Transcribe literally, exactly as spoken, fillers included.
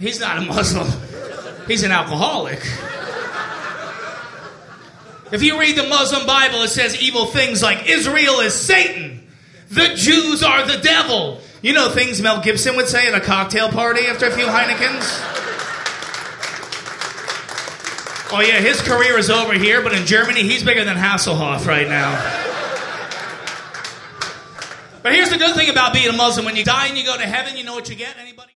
He's not a Muslim. He's an alcoholic. If you read the Muslim Bible, it says evil things like Israel is Satan. The Jews are the devil. You know things Mel Gibson would say at a cocktail party after a few Heinekens? Oh yeah, his career is over here, but in Germany, he's bigger than Hasselhoff right now. But here's the good thing about being a Muslim. When you die and you go to heaven, you know what you get? Anybody?